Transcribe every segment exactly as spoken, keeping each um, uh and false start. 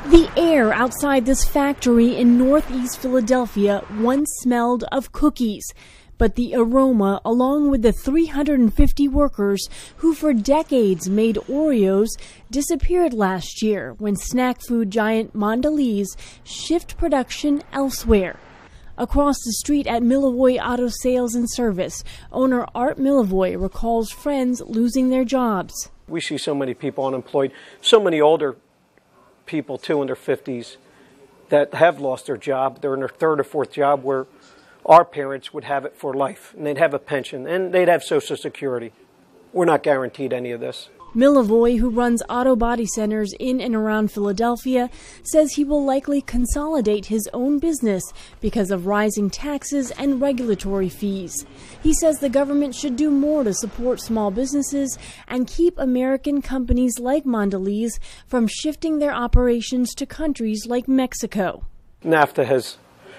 The air outside this factory in northeast Philadelphia once smelled of cookies, but the aroma, along with the three hundred fifty workers who for decades made Oreos, disappeared last year when snack food giant Mondelez shifted production elsewhere. Across the street at Milavoy Auto Sales and Service, owner Art Milavoy recalls friends losing their jobs. We see so many people unemployed, so many older people too in their fifties that have lost their job. They're in their third or fourth job where our parents would have it for life, and they'd have a pension, and they'd have Social Security. We're not guaranteed any of this. Milavoy, who runs auto body centers in and around Philadelphia, says he will likely consolidate his own business because of rising taxes and regulatory fees. He says the government should do more to support small businesses and keep American companies like Mondelez from shifting their operations to countries like Mexico. NAFTA has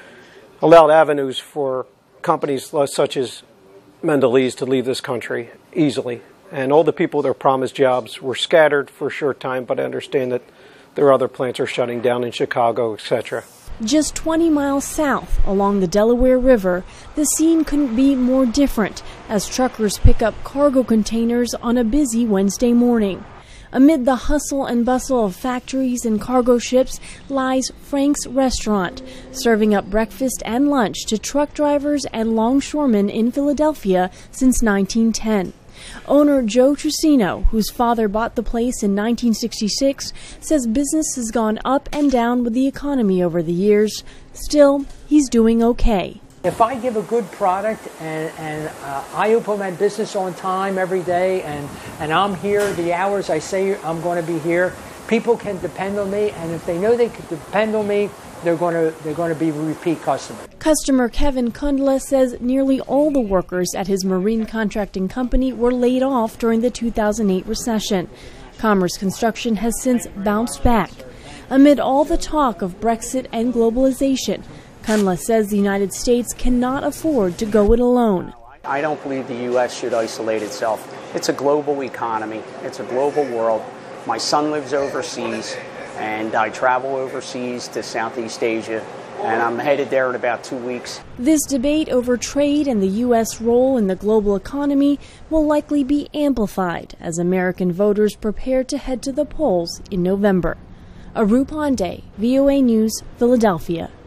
allowed avenues for companies such as Mondelez to leave this country easily. And all the people that were promised jobs were scattered for a short time, but I understand that their other plants are shutting down in Chicago, et cetera. Just twenty miles south along the Delaware River, the scene couldn't be more different as truckers pick up cargo containers on a busy Wednesday morning. Amid the hustle and bustle of factories and cargo ships lies Frank's Restaurant, serving up breakfast and lunch to truck drivers and longshoremen in Philadelphia since nineteen ten. Owner Joe Trusino, whose father bought the place in nineteen sixty-six, says business has gone up and down with the economy over the years. Still, he's doing okay. If I give a good product and, and uh, I open my business on time every day and, and I'm here the hours I say I'm going to be here, people can depend on me, and if they know they can depend on me, they're going to they're going to be repeat customers. Customer Kevin Kundla says nearly all the workers at his marine contracting company were laid off during the two thousand eight recession. Commerce Construction has since bounced back. Amid all the talk of Brexit and globalization, Kundla says the United States cannot afford to go it alone. I don't believe the U S should isolate itself. It's a global economy. It's a global world. My son lives overseas, and I travel overseas to Southeast Asia, and I'm headed there in about two weeks. This debate over trade and the U S role in the global economy will likely be amplified as American voters prepare to head to the polls in November. Arup Pandey, V O A News, Philadelphia.